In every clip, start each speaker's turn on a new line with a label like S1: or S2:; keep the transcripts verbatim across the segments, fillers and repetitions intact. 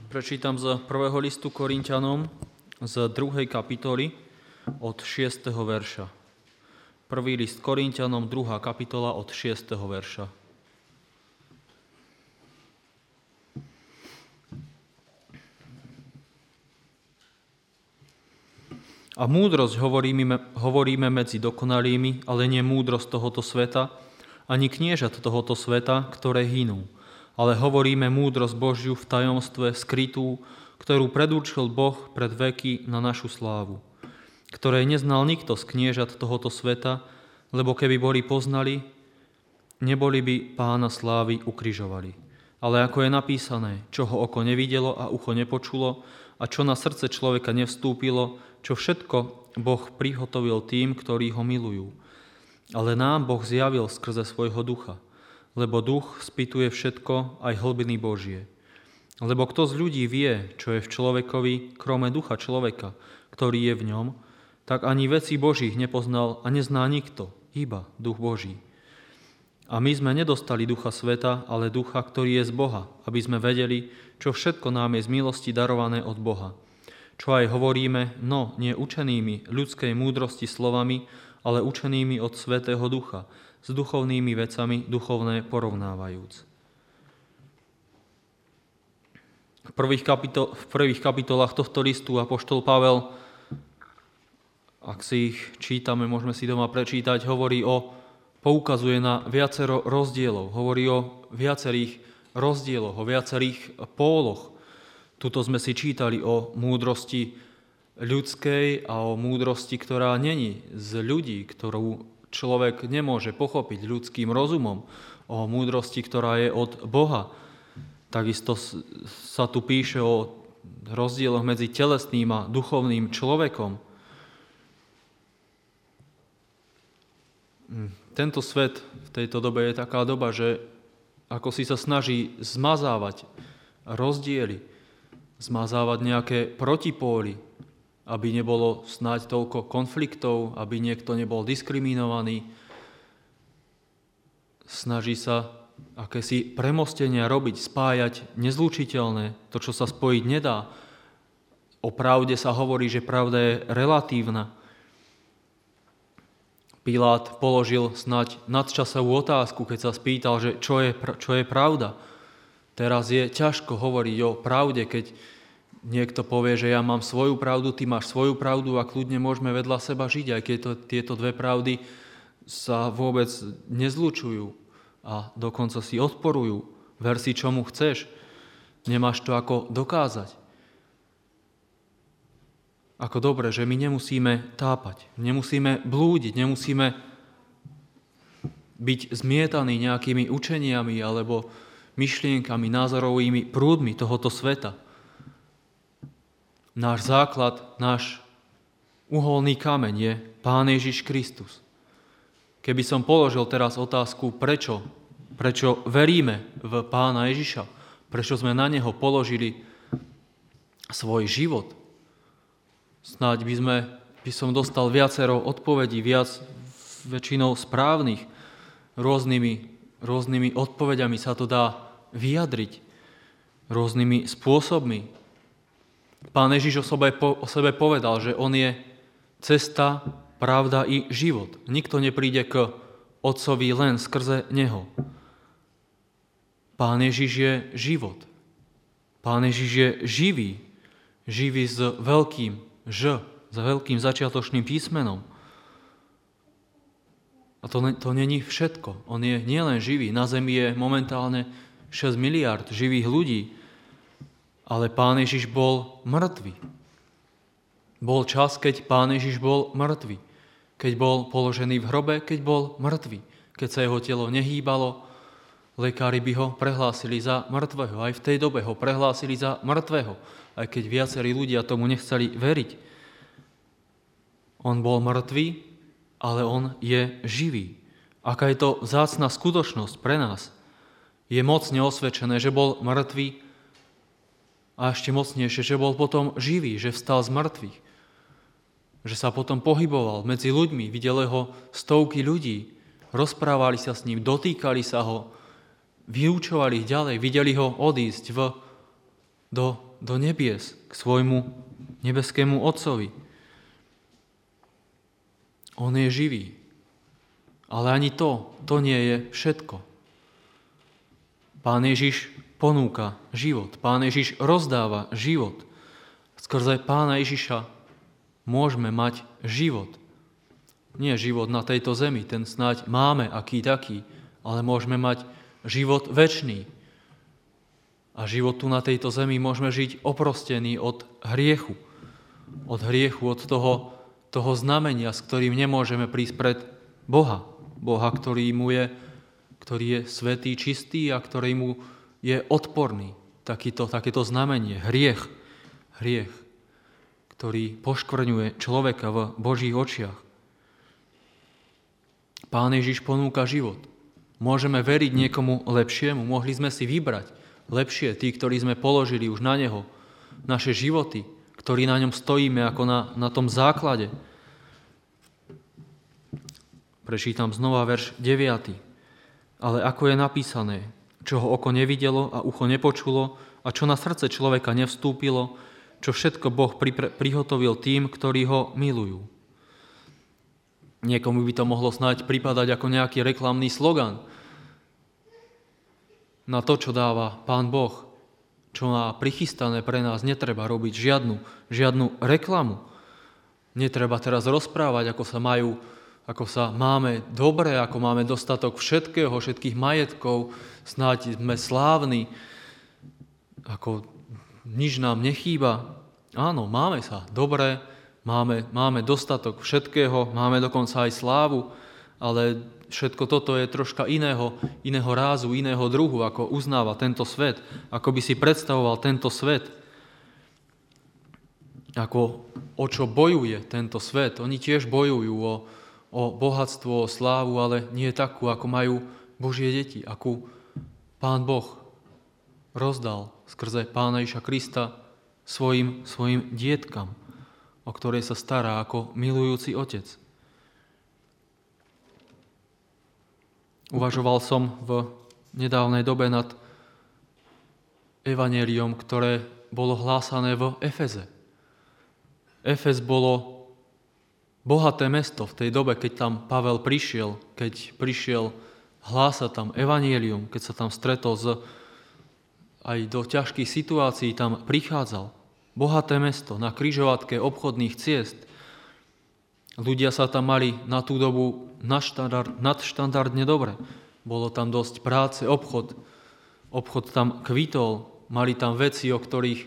S1: Prečítam z prvého listu Korinťanom z druhej kapitoly od šiesteho verša. Prvý list Korinťanom, druhá kapitola od šiesteho verša. A múdrosť hovoríme, hovoríme medzi dokonalými, ale nie múdrosť tohoto sveta, ani kniežat tohoto sveta, ktoré hynú. Ale hovoríme múdrosť Božiu v tajomstve skrytú, ktorú predurčil Boh pred veky na našu slávu, ktorej neznal nikto z kniežat tohoto sveta, lebo keby boli poznali, neboli by Pána slávy ukrižovali. Ale ako je napísané, čo ho oko nevidelo a ucho nepočulo, a čo na srdce človeka nevstúpilo, čo všetko Boh prihotovil tým, ktorí ho milujú. Ale nám Boh zjavil skrze svojho ducha, lebo duch spytuje všetko, aj hlbiny Božie. Lebo kto z ľudí vie, čo je v človekovi, krome ducha človeka, ktorý je v ňom, tak ani vecí Božích nepoznal a nezná nikto, iba duch Boží. A my sme nedostali ducha sveta, ale ducha, ktorý je z Boha, aby sme vedeli, čo všetko nám je z milosti darované od Boha. Čo aj hovoríme, no nie učenými ľudskej múdrosti slovami, ale učenými od Svätého Ducha, s duchovnými vecami duchovné porovnávajúc. V prvých, kapitol, v prvých kapitolách tohto listu apoštol Pavel, ak si ich čítame, môžeme si doma prečítať, hovorí o, poukazuje na viacero rozdielov, hovorí o viacerých rozdieloch, o viacerých póloch. Tuto sme si čítali o múdrosti ľudskej a o múdrosti, ktorá není z ľudí, ktorú človek nemôže pochopiť ľudským rozumom, o múdrosti, ktorá je od Boha. Takisto sa tu píše o rozdieloch medzi telesným a duchovným človekom. Tento svet v tejto dobe je taká doba, že ako si sa snaží zmazávať rozdiely, zmazávať nejaké protipóly, aby nebolo snáď toľko konfliktov, aby niekto nebol diskriminovaný. Snaží sa akési premostenia robiť, spájať nezlučiteľné, to, čo sa spojiť nedá. O pravde sa hovorí, že pravda je relatívna. Pilát položil snáď nadčasovú otázku, keď sa spýtal, že čo je, čo je pravda. Teraz je ťažko hovoriť o pravde, keď niekto povie, že ja mám svoju pravdu, ty máš svoju pravdu a kľudne môžeme vedľa seba žiť, aj keď to, tieto dve pravdy sa vôbec nezlučujú a dokonca si odporujú. Ver si, čomu chceš. Nemáš to ako dokázať. Ako dobre, že my nemusíme tápať, nemusíme blúdiť, nemusíme byť zmietaní nejakými učeniami alebo myšlienkami, názorovými prúdmi tohoto sveta. Náš základ, náš uholný kameň je Pán Ježiš Kristus. Keby som položil teraz otázku, prečo, prečo veríme v Pána Ježiša, prečo sme na Neho položili svoj život, snáď by, sme, by som dostal viacero odpovedí, viac väčšinou správnych, rôznymi, rôznymi odpoveďami sa to dá vyjadriť, rôznymi spôsobmi. Pán Ježiš o sebe, o sebe povedal, že on je cesta, pravda i život. Nikto nepríde k Otcovi len skrze Neho. Pán Ježiš je život. Pán Ježiš je živý. Živý s veľkým Ž, s veľkým začiatočným písmenom. A to, to není všetko. On je nielen živý. Na zemi je momentálne šesť miliárd živých ľudí, ale Pán Ježiš bol mŕtvy. Bol čas, keď Pán Ježiš bol mŕtvy. Keď bol položený v hrobe, keď bol mŕtvy. Keď sa jeho telo nehýbalo, lekári by ho prehlásili za mŕtvého. Aj v tej dobe ho prehlásili za mŕtvého. Aj keď viacerí ľudia tomu nechceli veriť. On bol mŕtvý, ale on je živý. Aká je to vzácna skutočnosť pre nás. Je mocne osvedčené, že bol mŕtvý, a ešte mocnejšie, že bol potom živý, že vstal z mŕtvych. Že sa potom pohyboval medzi ľuďmi, videli ho stovky ľudí, rozprávali sa s ním, dotýkali sa ho, vyučovali ich ďalej, videli ho odísť v, do do nebies, k svojmu nebeskému Otcovi. On je živý. Ale ani to, to nie je všetko. Pán Ježiš ponúka život. Pán Ježiš rozdáva život. Skrze Pána Ježiša môžeme mať život. Nie život na tejto zemi, ten snáď máme aký taký, ale môžeme mať život večný. A život tu na tejto zemi môžeme žiť oprostený od hriechu. Od hriechu, od toho, toho znamenia, s ktorým nemôžeme prísť pred Boha. Boha, ktorý mu je, ktorý je svätý, čistý a ktorý mu je odporný. Takýto, takéto znamenie, hriech, hriech, ktorý poškvrňuje človeka v Božích očiach. Pán Ježiš ponúka život. Môžeme veriť niekomu lepšiemu, mohli sme si vybrať lepšie, tí, ktorí sme položili už na neho naše životy, ktorí na ňom stojíme ako na, na tom základe. Prečítam znova verš deviaty. Ale ako je napísané, čo ho oko nevidelo a ucho nepočulo a čo na srdce človeka nevstúpilo, čo všetko Boh prihotovil tým, ktorí ho milujú. Niekomu by to mohlo snáď pripadať ako nejaký reklamný slogan na to, čo dáva Pán Boh, čo má prichystané pre nás, netreba robiť žiadnu, žiadnu reklamu. Netreba teraz rozprávať, ako sa majú ako sa máme dobre, ako máme dostatok všetkého, všetkých majetkov, snáď sme slávni, ako nič nám nechýba. Áno, máme sa dobre, máme, máme dostatok všetkého, máme dokonca aj slávu, ale všetko toto je troška iného, iného rázu, iného druhu, ako uznáva tento svet, ako by si predstavoval tento svet, ako o čo bojuje tento svet. Oni tiež bojujú o o bohatstvo, o slávu, ale nie takú, ako majú Božie deti, akú Pán Boh rozdal skrze Pána Ježiša Krista svojim, svojim dietkam, o ktoré sa stará ako milujúci otec. Uvažoval som v nedávnej dobe nad evanjeliom, ktoré bolo hlásané v Efeze. Efez bolo bohaté mesto v tej dobe, keď tam Pavel prišiel, keď prišiel hlásať tam evanjelium, keď sa tam stretol s, aj do ťažkých situácií tam prichádzal. Bohaté mesto na križovatke obchodných ciest. Ľudia sa tam mali na tú dobu nadštandard, nadštandardne dobre. Bolo tam dosť práce, obchod. Obchod tam kvitol, mali tam veci, o ktorých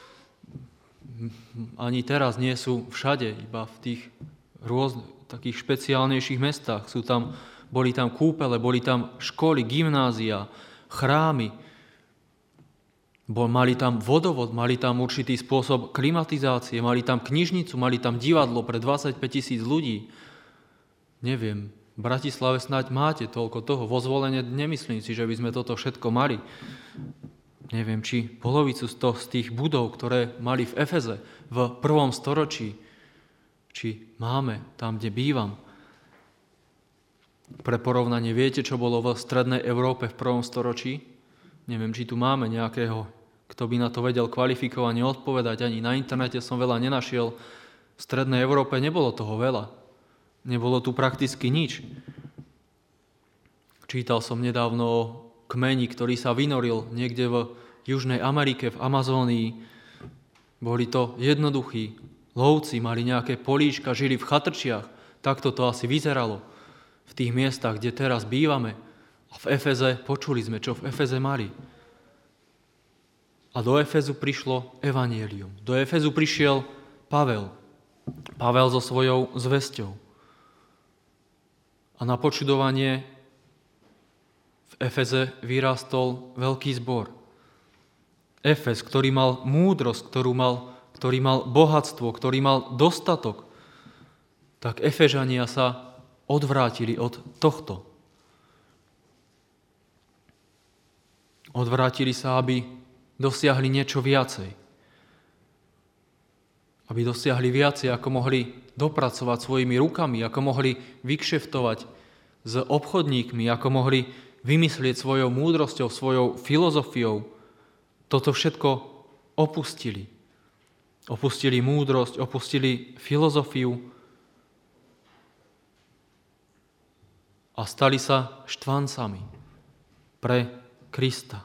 S1: ani teraz nie sú všade, iba v tých rôznych, takých špeciálnejších mestách. Sú tam, boli tam kúpele, boli tam školy, gymnázia, chrámy. Bol, mali tam vodovod, mali tam určitý spôsob klimatizácie, mali tam knižnicu, mali tam divadlo pre dvadsaťpäť tisíc ľudí. Neviem, v Bratislave snáď máte toľko toho. Vo Zvolene nemyslím si, že by sme toto všetko mali. Neviem, či polovicu z, toho, z tých budov, ktoré mali v Efeze v prvom storočí, či máme tam, kde bývam. Pre porovnanie, viete, čo bolo v strednej Európe v prvom storočí? Neviem, či tu máme nejakého, kto by na to vedel kvalifikovane odpovedať. Ani na internete som veľa nenašiel. V strednej Európe nebolo toho veľa. Nebolo tu prakticky nič. Čítal som nedávno o kmeni, ktorý sa vynoril niekde v Južnej Amerike, v Amazónii. Boli to jednoduchí lovci, mali nejaké políčka, žili v chatrčiach. Takto to asi vyzeralo v tých miestach, kde teraz bývame. A v Efeze, počuli sme, čo v Efeze mali. A do Efezu prišlo evanjelium. Do Efezu prišiel Pavel. Pavel so svojou zvesťou. A na počudovanie v Efeze vyrástol veľký zbor. Efez, ktorý mal múdrosť, ktorú mal ktorý mal bohatstvo, ktorý mal dostatok, tak Efežania sa odvrátili od tohto. Odvrátili sa, aby dosiahli niečo viacej. Aby dosiahli viacej, ako mohli dopracovať svojimi rukami, ako mohli vykšeftovať s obchodníkmi, ako mohli vymyslieť svojou múdrosťou, svojou filozofiou. Toto všetko opustili. Opustili múdrosť, opustili filozofiu a stali sa štvancami pre Krista.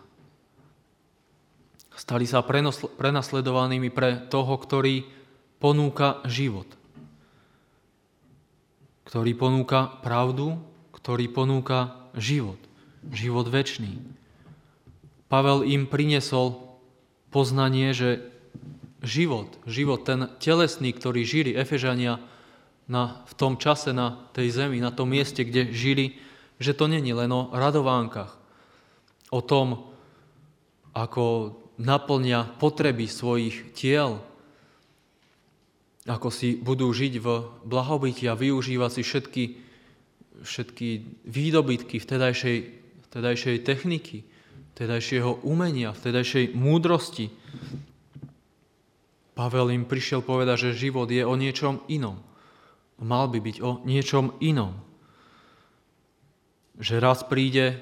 S1: Stali sa prenosl- prenasledovanými pre toho, ktorý ponúka život. Ktorý ponúka pravdu, ktorý ponúka život. Život večný. Pavel im priniesol poznanie, že život, život ten telesný, ktorý žili Efežania na, v tom čase na tej zemi, na tom mieste, kde žili, že to není len o radovánkach, o tom, ako naplňa potreby svojich tiel, ako si budú žiť v blahobyti a využívať si všetky, všetky výdobytky vtedajšej, vtedajšej techniky, vtedajšieho umenia, vtedajšej múdrosti. Pavel im prišiel povedať, že život je o niečom inom. Mal by byť o niečom inom. Že raz príde,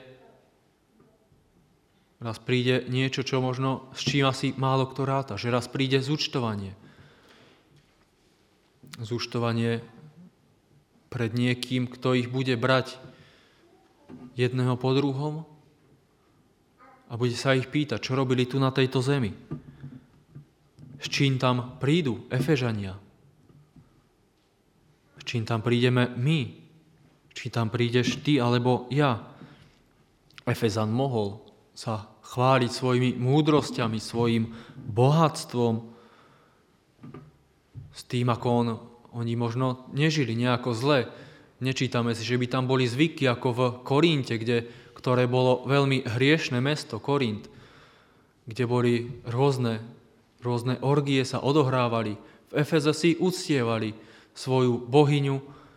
S1: raz príde niečo, čo možno, s čím asi málo kto ráta. Že raz príde zúčtovanie. Zúčtovanie pred niekým, kto ich bude brať jedného po druhom a bude sa ich pýtať, čo robili tu na tejto zemi. S čím tam prídu Efežania? S čím tam prídeme my? Či tam prídeš ty alebo ja? Efezan mohol sa chváliť svojimi múdrosťami, svojim bohatstvom, s tým, ako on, oni možno nežili nejako zle. Nečítame si, že by tam boli zvyky ako v Korinte, kde, ktoré bolo veľmi hriešne mesto, Korint, kde boli rôzne Rôzne orgie sa odohrávali. V Efeze si uctievali svoju bohyňu.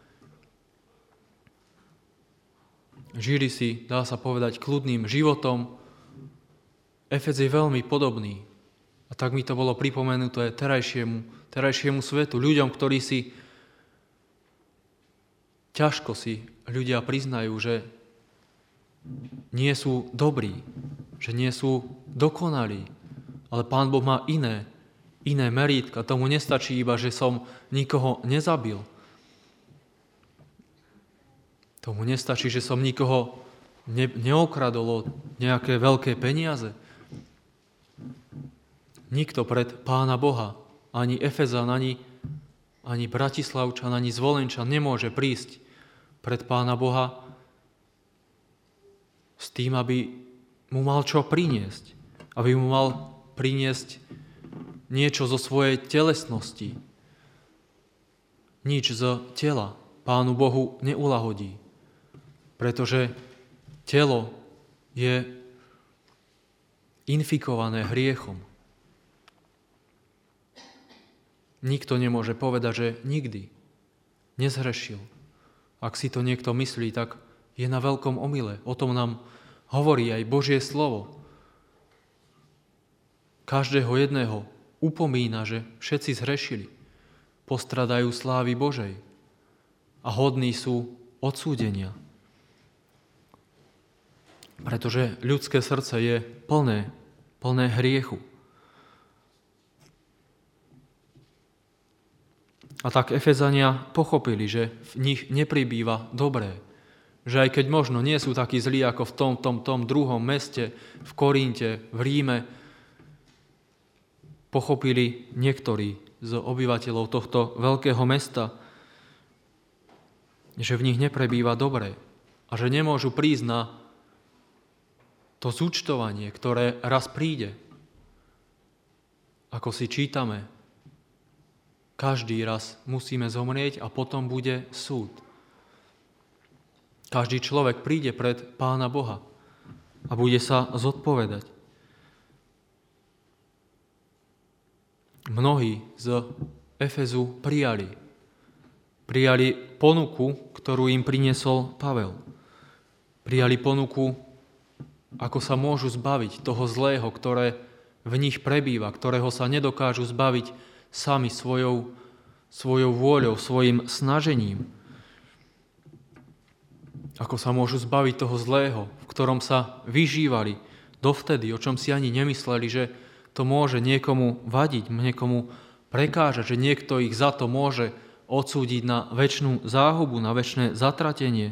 S1: Žili si, dá sa povedať, kľudným životom. Efez je veľmi podobný. A tak mi to bolo pripomenuté terajšiemu, terajšiemu svetu, ľuďom, ktorí si ťažko si ľudia priznajú, že nie sú dobrí, že nie sú dokonalí. Ale Pán Boh má iné, iné merítka. Tomu nestačí iba, že som nikoho nezabil. Tomu nestačí, že som nikoho ne, neokradol o nejaké veľké peniaze. Nikto pred Pána Boha, ani Efezan, ani, ani Bratislavčan, ani Zvolenčan nemôže prísť pred Pána Boha s tým, aby mu mal čo priniesť. Aby mu mal priniesť niečo zo svojej telesnosti. Nič z tela Pánu Bohu neulahodí, pretože telo je infikované hriechom. Nikto nemôže povedať, že nikdy nezhrešil. Ak si to niekto myslí, tak je na veľkom omyle. O tom nám hovorí aj Božie slovo. Každého jedného upomína, že všetci zhrešili, postradajú slávy Božej a hodní sú odsúdenia. Pretože ľudské srdce je plné, plné hriechu. A tak Efezania pochopili, že v nich nepribýva dobré. Že aj keď možno nie sú takí zlí ako v tom, tom, tom druhom meste, v Korinte, v Ríme, pochopili niektorí z obyvateľov tohto veľkého mesta, že v nich neprebýva dobré a že nemôžu prísť na to zúčtovanie, ktoré raz príde. Ako si čítame, každý raz musíme zomrieť a potom bude súd. Každý človek príde pred Pána Boha a bude sa zodpovedať. Mnohí z Efezu prijali. Prijali ponuku, ktorú im priniesol Pavel. Prijali ponuku, ako sa môžu zbaviť toho zlého, ktoré v nich prebýva, ktorého sa nedokážu zbaviť sami svojou, svojou vôľou, svojim snažením. Ako sa môžu zbaviť toho zlého, v ktorom sa vyžívali dovtedy, o čom si ani nemysleli, že to môže niekomu vadiť, niekomu prekážať, že niekto ich za to môže odsúdiť na večnú záhubu, na večné zatratenie.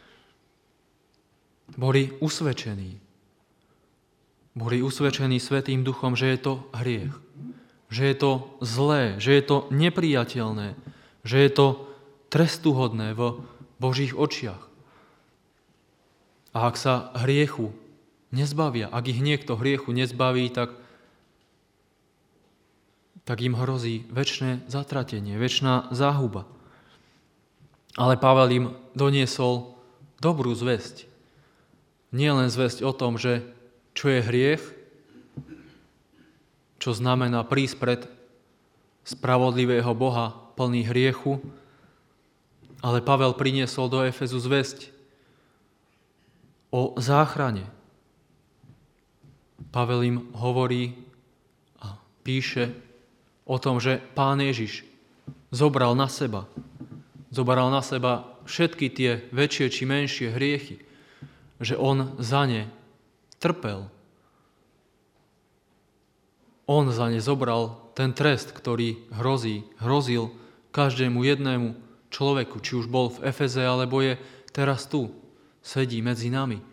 S1: Boli usvedčení. Boli usvedčení Svätým Duchom, že je to hriech, že je to zlé, že je to nepriateľné, že je to trestuhodné v Božích očiach. A ak sa hriechu nezbavia, ak ich niekto hriechu nezbaví, tak, tak im hrozí večné zatratenie, večná záhuba. Ale Pavel im doniesol dobrú zvesť. Nie len zvesť o tom, že čo je hriech, čo znamená prísť pred spravodlivého Boha plný hriechu, ale Pavel priniesol do Efezu zvesť o záchrane. Pavel im hovorí a píše o tom, že Pán Ježiš zobral na seba, zobral na seba všetky tie väčšie či menšie hriechy, že on za ne trpel. On za ne zobral ten trest, ktorý hrozí, hrozil každému jednému človeku, či už bol v Efeze, alebo je teraz tu, sedí medzi nami.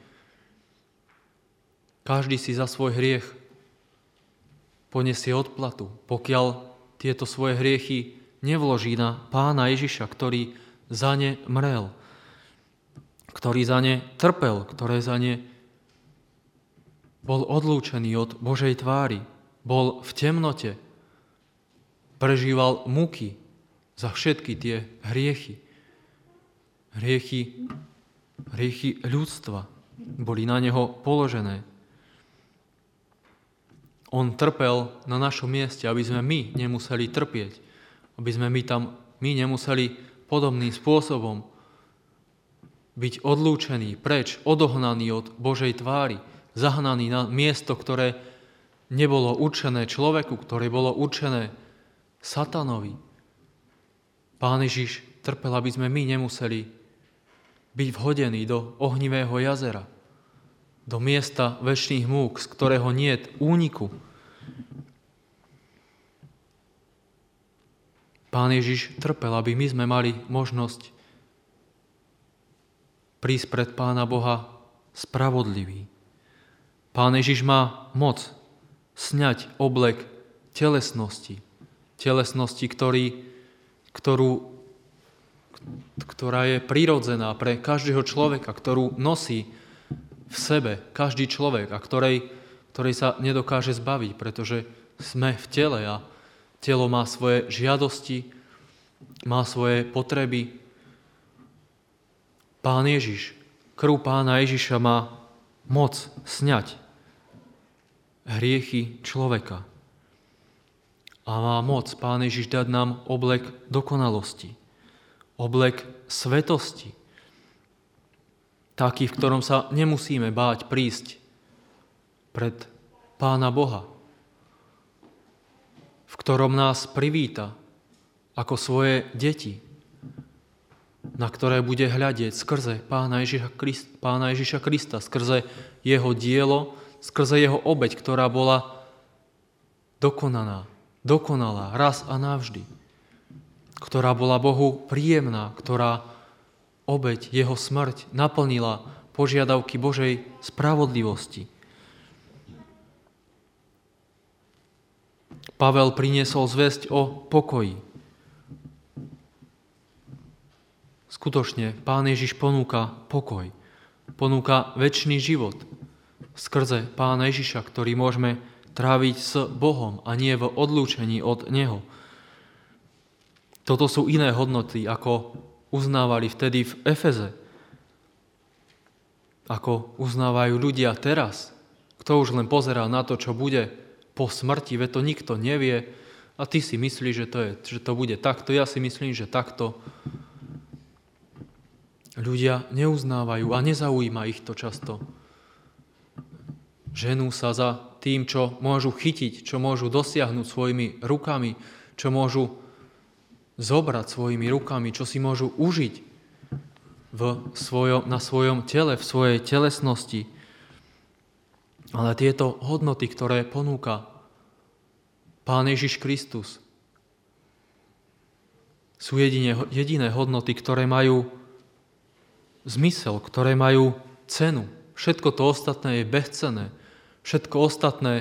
S1: Každý si za svoj hriech poniesie odplatu, pokiaľ tieto svoje hriechy nevloží na Pána Ježiša, ktorý za ne mrel, ktorý za ne trpel, ktorý za ne bol odlúčený od Božej tvári, bol v temnote, prežíval muky za všetky tie hriechy. Hriechy, hriechy ľudstva boli na neho položené. On trpel na našom mieste, aby sme my nemuseli trpieť, aby sme my tam my nemuseli podobným spôsobom byť odlúčení, preč, odohnaní od Božej tvári, zahnaní na miesto, ktoré nebolo určené človeku, ktoré bolo určené satanovi. Pán Ježiš trpel, aby sme my nemuseli byť vhodení do ohnivého jazera, do miesta večných múk, z ktorého niet úniku. Pán Ježiš trpel, aby my sme mali možnosť prísť pred Pána Boha spravodlivý. Pán Ježiš má moc sňať oblek telesnosti, telesnosti, ktorý, ktorú, ktorá je prirodzená pre každého človeka, ktorú nosí v sebe každý človek a ktorej, ktorej sa nedokáže zbaviť, pretože sme v tele a telo má svoje žiadosti, má svoje potreby. Pán Ježiš, krv Pána Ježiša má moc sňať hriechy človeka. A má moc Pán Ježiš dať nám oblek dokonalosti, oblek svetosti, taký, v ktorom sa nemusíme báť prísť pred Pána Boha, v ktorom nás privíta ako svoje deti, na ktoré bude hľadieť skrze Pána Ježiša Krista, Pána Ježiša Krista, skrze jeho dielo, skrze jeho obeť, ktorá bola dokonaná, dokonalá, raz a navždy, ktorá bola Bohu príjemná, ktorá obeť, jeho smrť naplnila požiadavky Božej spravodlivosti. Pavel priniesol zvesť o pokoji. Skutočne, Pán Ježiš ponúka pokoj, ponúka večný život skrze Pána Ježiša, ktorý môžeme tráviť s Bohom a nie v odlúčení od Neho. Toto sú iné hodnoty, ako uznávali vtedy v Efeze, ako uznávajú ľudia teraz. Kto už len pozerá na to, čo bude po smrti, veď to nikto nevie a ty si myslíš, že to, je, že to bude takto, ja si myslím, že takto. Ľudia neuznávajú a nezaujíma ich to často. Ženú sa za tým, čo môžu chytiť, čo môžu dosiahnuť svojimi rukami, čo môžu zobrať svojimi rukami, čo si môžu užiť v svojom, na svojom tele, v svojej telesnosti. Ale tieto hodnoty, ktoré ponúka Pán Ježiš Kristus. Sú jedine, jediné hodnoty, ktoré majú zmysel, ktoré majú cenu. Všetko to ostatné je bezcenné. Všetko ostatné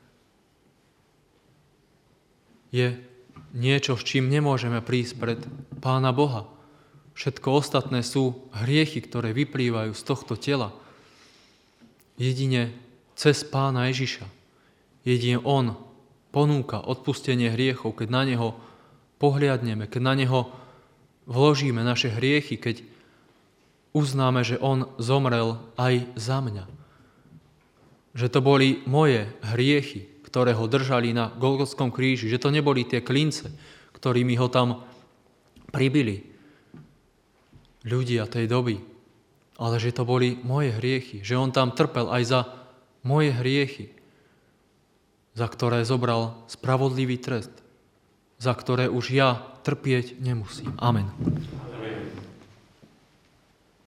S1: je niečo, s čím nemôžeme prísť pred Pána Boha. Všetko ostatné sú hriechy, ktoré vyplývajú z tohto tela. Jedine cez Pána Ježiša. Jedine On ponúka odpustenie hriechov, keď na Neho pohliadneme, keď na Neho vložíme naše hriechy, keď uznáme, že On zomrel aj za mňa. Že to boli moje hriechy, ktoré ho držali na Golgotskom kríži, že to neboli tie klince, ktorými ho tam pribili ľudia tej doby, ale že to boli moje hriechy, že on tam trpel aj za moje hriechy, za ktoré zobral spravodlivý trest, za ktoré už ja trpieť nemusím. Amen.